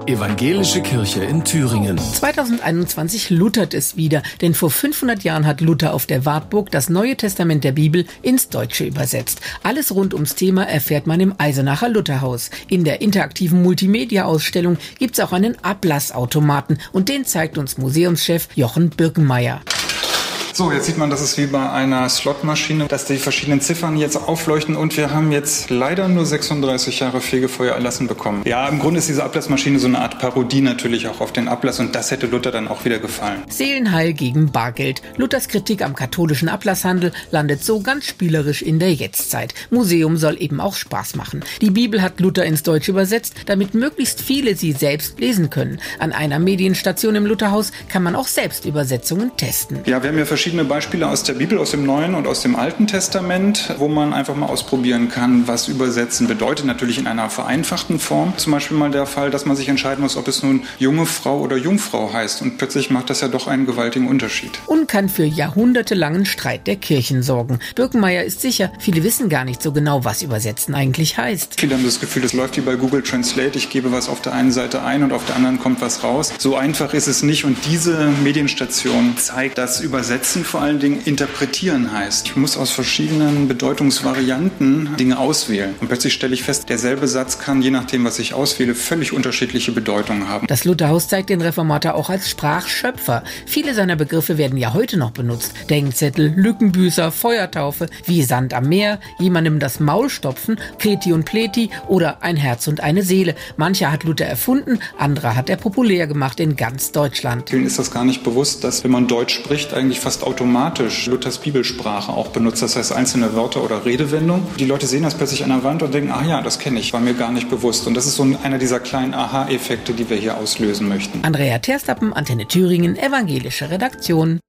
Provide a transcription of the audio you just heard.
Evangelische Kirche in Thüringen. 2021 luthert es wieder, denn vor 500 Jahren hat Luther auf der Wartburg das Neue Testament der Bibel ins Deutsche übersetzt. Alles rund ums Thema erfährt man im Eisenacher Lutherhaus. In der interaktiven Multimedia-Ausstellung gibt's auch einen Ablassautomaten und den zeigt uns Museumschef Jochen Birkenmeier. So, jetzt sieht man, das ist wie bei einer Slotmaschine, dass die verschiedenen Ziffern jetzt aufleuchten und wir haben jetzt leider nur 36 Jahre Fegefeuer erlassen bekommen. Ja, im Grunde ist diese Ablassmaschine so eine Art Parodie natürlich auch auf den Ablass und das hätte Luther dann auch wieder gefallen. Seelenheil gegen Bargeld. Luthers Kritik am katholischen Ablasshandel landet so ganz spielerisch in der Jetztzeit. Museum soll eben auch Spaß machen. Die Bibel hat Luther ins Deutsche übersetzt, damit möglichst viele sie selbst lesen können. An einer Medienstation im Lutherhaus kann man auch selbst Übersetzungen testen. Ja, wir haben ja verschiedene Beispiele aus der Bibel, aus dem Neuen und aus dem Alten Testament, wo man einfach mal ausprobieren kann, was Übersetzen bedeutet. Natürlich in einer vereinfachten Form. Zum Beispiel mal der Fall, dass man sich entscheiden muss, ob es nun junge Frau oder Jungfrau heißt. Und plötzlich macht das ja doch einen gewaltigen Unterschied. Und kann für jahrhundertelangen Streit der Kirchen sorgen. Birkenmeier ist sicher, viele wissen gar nicht so genau, was Übersetzen eigentlich heißt. Viele haben das Gefühl, das läuft wie bei Google Translate. Ich gebe was auf der einen Seite ein und auf der anderen kommt was raus. So einfach ist es nicht. Und diese Medienstation zeigt, dass Übersetzen vor allen Dingen interpretieren heißt. Ich muss aus verschiedenen Bedeutungsvarianten Dinge auswählen. Und plötzlich stelle ich fest, derselbe Satz kann, je nachdem, was ich auswähle, völlig unterschiedliche Bedeutungen haben. Das Lutherhaus zeigt den Reformator auch als Sprachschöpfer. Viele seiner Begriffe werden ja heute noch benutzt. Denkzettel, Lückenbüßer, Feuertaufe, wie Sand am Meer, jemandem das Maul stopfen, Kreti und Pleti oder ein Herz und eine Seele. Manche hat Luther erfunden, andere hat er populär gemacht in ganz Deutschland. Vielen ist das gar nicht bewusst, dass, wenn man Deutsch spricht, eigentlich fast automatisch Luthers Bibelsprache auch benutzt. Das heißt einzelne Wörter oder Redewendungen. Die Leute sehen das plötzlich an der Wand und denken, ah ja, das kenne ich, war mir gar nicht bewusst. Und das ist so einer dieser kleinen Aha-Effekte, die wir hier auslösen möchten. Andrea Terstappen, Antenne Thüringen, evangelische Redaktion.